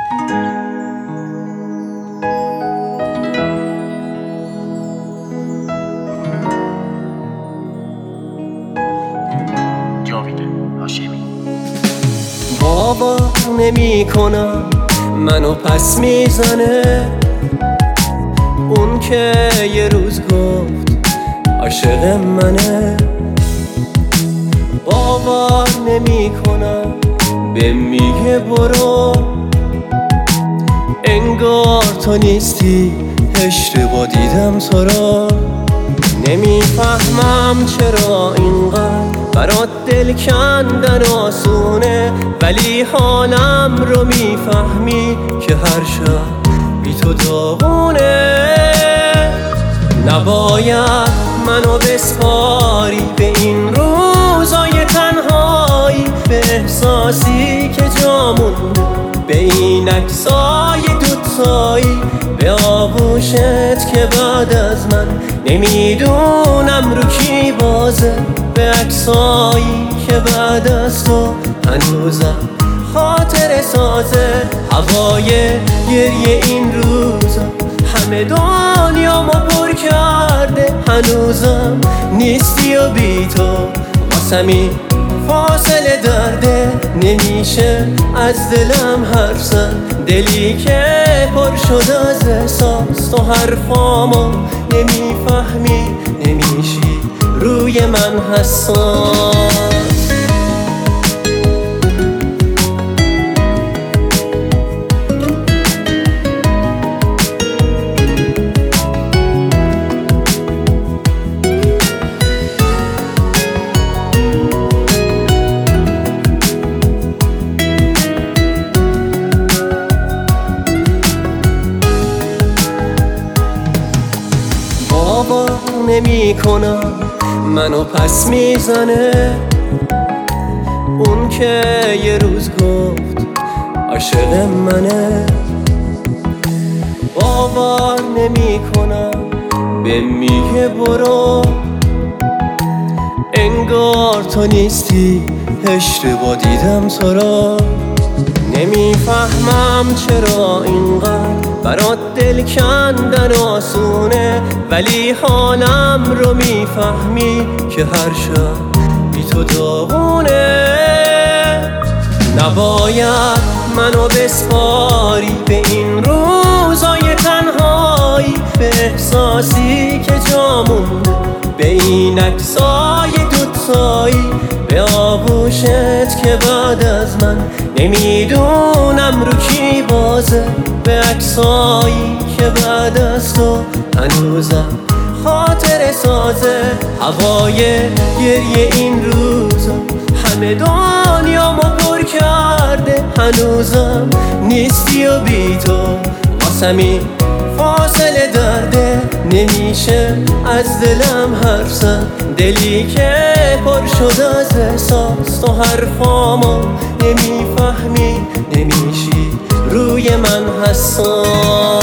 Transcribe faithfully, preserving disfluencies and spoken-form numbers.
باور نمی کنم منو پس میزنه اون که یه روز گفت عاشق منه. باور نمی کنم به میگه برو انگار تو نیستی، اشتباه دیدم تو را. نمیفهمم چرا اینقدر برات دل کندن آسونه، ولی حالم رو میفهمی که هر شب بی تو داغونه. نباید منو بسپاری به این روزای تنهایی، به احساسی که جا مونده به این عکسای دوتایی، به آغوشت که بعد از من نمیدونم رو کی بازه، به عکسایی که بعد از تو هنوزم خاطر سازه. هوای گریه این روزا همه دنیامو پر کرده، هنوزم نیستی و بی تو واسمی فاصله درده. نمیشه از دلم حرف زد، دلی که پر شد از احساس، تو حرفامو نمیفهمی، نمیشی روی من حساس. باور نمی کنم منو پس میزنه اون که یه روز گفت عاشق منه. باور نمی کنم به میگه برو انگار تو نیستی، اشتباه دیدم تو را. نمیفهمم چرا اینقدر برات دل کندن آسونه، ولی حالم رو میفهمی که هر شب بی تو داغونه. نباید منو بسپاری به این روزای تنهایی، به احساسی که جا مونده به این عکسای دوتایی، به آغوشت که بعد از من نمیدونم رو کی بازه، به عکسایی که بعد از تو هنوزم خاطر سازه. هوای گریه این روزا همه دنیامو پر کرده، هنوزم نیستی و بی تو واسمی فاصله درده. نمیشه از دلم حرف زد، دلی که پر شد از احساس، تو حرفامو نمیفهمی، نمیشی روی من حساس.